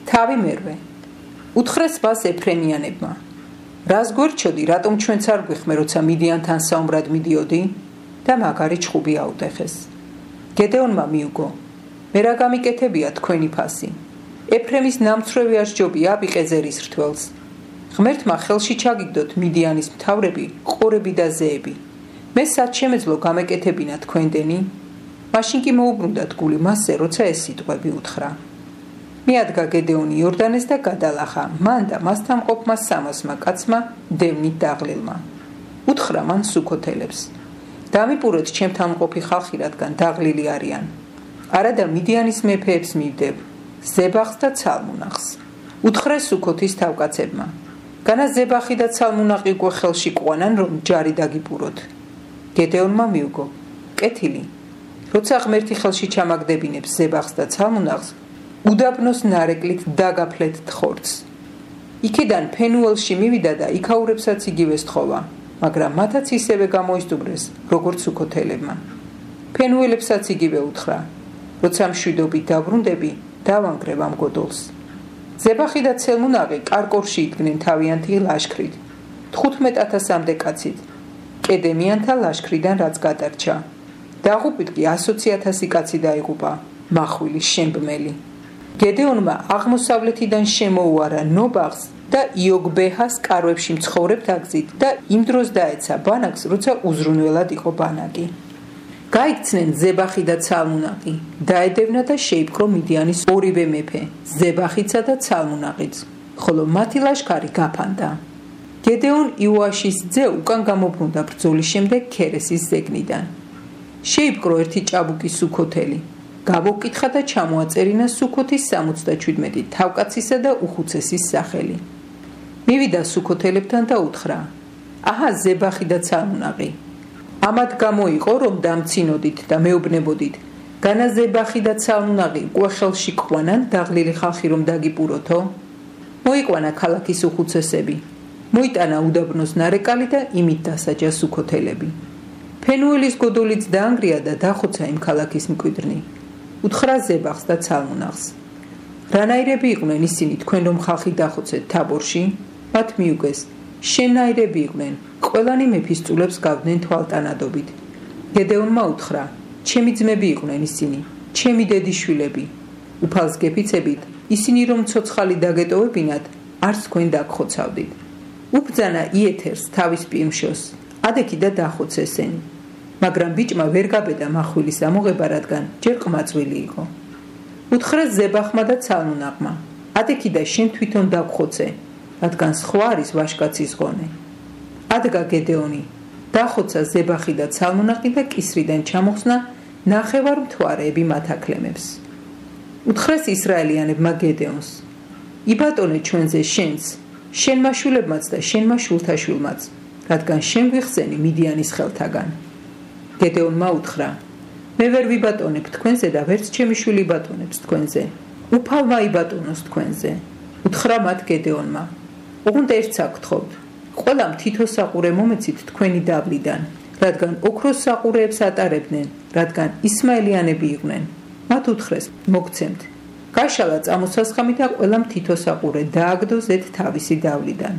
თავი მერვე. უთხრეს მას ეფრემიანებმა. რას გვერჩოდი, რატომ ჩვენც არ გვიხმე, როცა მიდიანთან საომრად მიდიოდი? და მაგარი ჩხუბი აუტეხეს. გედეონმა მიუგო. მე რა გამიკეთებია თქვენი ფასი? ეფრემის ნამცრევი არ სჯობია აბიყეზერის რთველს. ღმერთმა ხელში ჩაგიგდოთ მიდიანის მთავრები, ყორები და ზეები. მე სად შემეძლო გამეკეთებინა თქვენდენი? მაშინ კი მოუბრუნდათ გული მასზე, როცა ეს სიტყვები უთხრა. მიადგა გედეონი იორდანეს და გადალახა მან და მასთან მყოფმა 300-მა კაცმა დევნით დაღლილმა. უთხრა მან სუქოთელებს. დამიპურეთ ჩემთან მყოფი ხალხი, რადგან დაღლილი არიან. არადა მიდიანის მეფეებს მივდებ, ზებახს და ცალმუნახს. უთხრეს სუქოთის თავკაცებმა. განა ზებახი და ცალმუნაყი უკვე ხელში ყვანან, რომ ჯარი დაგიპუროთ. გედეონმა მიუგო. კეთილი. როცა ღმერთი ხელში ჩამაგდებინებს ზებახს და ცალმუნახს, უდაბნოს ნარეკლით დაგაფლეთ თხორცს. იქიდან ფენუელში მივიდა და იქაურებსაც იგივე სთხოვა, მაგრამ მათაც ისევე გამოისტუბრეს, როგორც სუქოთელებმა. ფენუელებსაც იგივე უთხრა. როცა მშვიდობით დაბრუნდები, დავანგრევ ამ გოდოლს. ზებახი და ცალმუნაყი კარკორში იდგნენ თავიანთი ლაშქრით, 15,000-მდე კაცით, კედემიანთა ლაშქრიდან რაც გადარჩა. დაღუპვით კი 120,000 კაცი დაიღუპა, მახვილი შემბმელი. გედეონმა აღმოსავლეთიდან შემოუარა ნობაღს და იოგბეჰას კარვებში მცხოვრებთ აგზით და იმ დროს დაეცა ბანაკს, როცა უზრუნველად იყო ბანაკი. გაიქცნენ ზებახი და ცალმუნაყი, დაედევნა და შეიპყრო მიდიანის ორივე მეფე, ზებახიცა და ცალმუნაყიც, ხოლო მათი ლაშქარი გაფანდა. გედეონ იოაშის ძე უკან გამობრუნდა ბრძოლის შემდეგ ქერესის ზეგნიდან. შეიპყრო ერთი ჭაბუკი სუქოთელი. გავოკითხა და ჩამოაწერინა სუქოთის 77 თავკაცისა და უხუცესის სახელი. მივიდა სუქოთელებთან და უთხრა: აჰა ზებახი და ცალმუნაყი. ამად გამოიყო, რომ დამცინოდით და მეუბნებოდით, განა ზებახი და ცალმუნაყი უკვე ხელში ყვანან დაღლილი ხალხი რომ დაგიპუროთო? მოიყვანა ქალაქის უხუცესები, მოიტანა უდაბნოს ნარეკალი და იმით დასაჯა სუქოთელები. ფენუელის გოდოლიც დაანგრია და დახოცა იმ ქალაქის მკვიდრნი. უთხრა ზებახს და ცალმუნახს: რანაირები იყვნენ ისინი თქვენ რომ ხალხი დახოცეთ თაბორში? მათ მიუგეს: შენაირები იყვნენ, ყველანი მეფის წულებს გავდნენ თვალტანადობით. გედეონმა უთხრა: ჩემი ძმები იყვნენ ისინი, ჩემი დედიშვილები. უფალს გეფიცებით, ისინი რომ ცოცხალი დაგეტოვებინათ, არც თქვენ დაგხოცავდით. უბრძანა იეთერს თავის პირმშოს, ადექი და დახოცესენი. მაგრამ ბიჭმა ვერ გაბედა מחვილის ამოღება, რადგან ჯერ ყმაწვილი იყო. უთხრეს ზებახმა და ცალმუნაყმა: ადექი და შენ თვითონ დაგხოცე, რადგან სხვა არის ვაშკაცის ღონე. ადგა გედეონი, დახოცა ზებახი და ცალმუნაყი და კისრიდან ჩამოხსნა ნახევარ მთვარეები მათ აკლემებს. უთხრეს ისრაელიანებმა გედეონს: იბატონე ჩვენზე შენს, შენმა შვილებმაც და შენმა შვილთაშვილმაც, რადგან შენ გვიხსენი მიდიანის ხელთაგან. გედეონმა უთხრა: მე ვერ ვიბატონებ თქვენზე და ვერც ჩემი შვილი იბატონებს თქვენზე, უფალმა იბატონოს თქვენზე. უთხრა მათ გედეონმა: ოღონდ ერთს აგთხოვთ, ყველამ თითო საყურე მომეცით თქვენი დავლიდან, რადგან ოქროს საყურეებს ატარებდნენ, რადგან ისმაელიანები იყვნენ. მათ უთხრეს: მოგცემთ. გაშალა წამოსასხამი და ყველამ თითო საყურე დააგდო ზედ თავისი დავლიდან.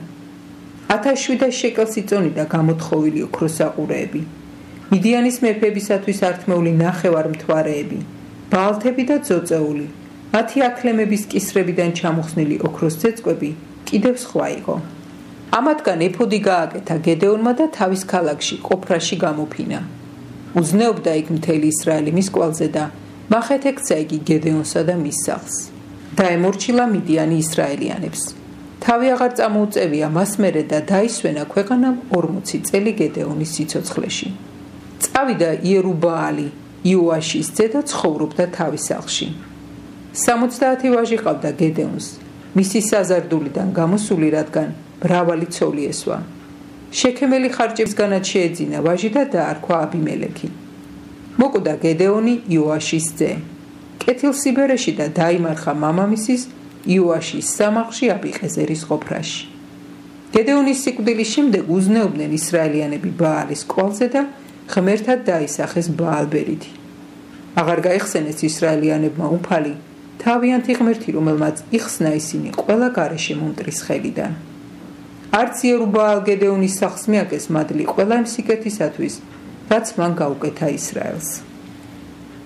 1700 შეკელს იწონიდა გამოთხოვილი ოქროს საყურეები. მიდიანის მეფეებისათვის ართმეული ნახევარ მთვარეები, ბალთები და ძოწეული, მათი აკლემების კისრებიდან ჩამოხსნილი ოქროს წეწყვები კიდევ სხვა იყო. ამათგან ეფოდი გააკეთა გედეონმა და თავის ქალაქში ყოფრაში გამოფინა. უზნეობდა იქ მთელი ისრაელი მის კვალზე და მახეთ ექცა იგი გედეონსა და მის სახლს. დაემორჩილა მიდიანი ისრაელიანებს. თავი აღარ წამოუწევია მას მერე და დაისვენა ქვეყანამ 40 წელი გედეონის სიცოცხლეში. წავიდა იერუბაალი, იოაშის ძე და ცხოვრობდა თავის სახლში. 70 ვაჟი ყავდა გედეონს, მისი საზარდულიდან გამოსული, რადგან მრავალი ცოლი ესვა. შექემელი ხარჯებისგანაც შეეძინა ვაჟი და დაარქვა აბიმელექი. მოკვდა გედეონი იოაშის ძე. კეთილსიბერეში და დაიმარხა მამამისის იოაშის სამაღში აბიყეზერის ყოფრაში. გედეონის სიკვდილის შემდეგ უზნეობდნენ ისრაელიანები ბაალის კვალზე და ღმერთად დაისახეს ბაალბერიდი. აღარ გაიხსენეს ისრაელიანებმა უფალი, თავიანთი ღმერთი, რომელმაც იხსნა ისინი ყველა გარეშე მომტრის ხელიდან. არც იერუბაალ გედეონის სახლს მიაგეს მადლი ყველა იმ სიკეთისათვის, რაც მან გაუკეთა ისრაელს.